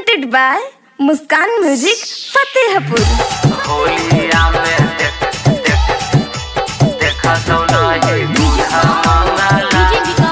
presented by Muskan music Fatehpur. होलिया में देखा तो नहीं बूढ़ा मंगला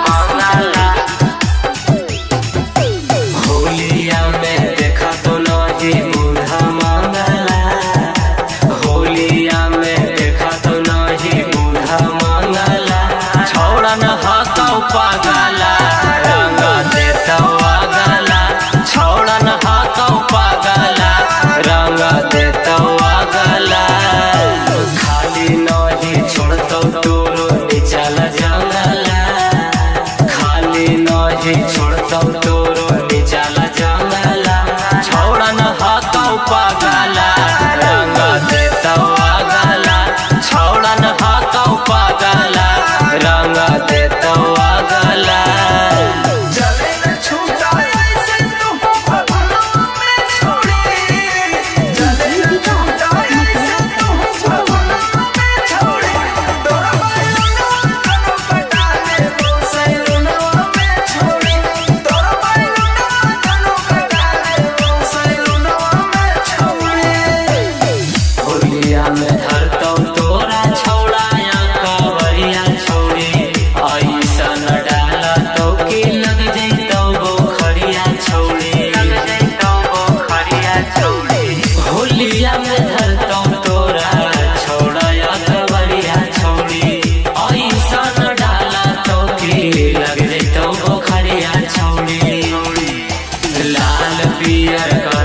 होलिया में देखा तो नहीं बूढ़ा मंगला होलिया में देखा तो नहीं बूढ़ा मंगला छोड़ा न हाथों पागला रंग देता वागला छोड़ा न हाथों पागला रंग देता वागला खाली नहीं छोड़ता तोरो निचल जंगला खाली नहीं छोड़ता तोरो निचल जंगला छोड़ा न हाथों पागला रंग देता वागला छोड़ा न हाथों पागला रंग देता वागला में धरता तोरा छौड़ा या कवरिया छोड़ी ऐसा न डाला तो की लग जैतो बोखरिया छोड़ी लग जैतो बोखरिया छोड़ी होलिया में धरता तोरा छौड़ा या कवरिया छोड़ी ऐसा न डाला तो की लग जैतो बोखरिया छोड़ी लाल पियर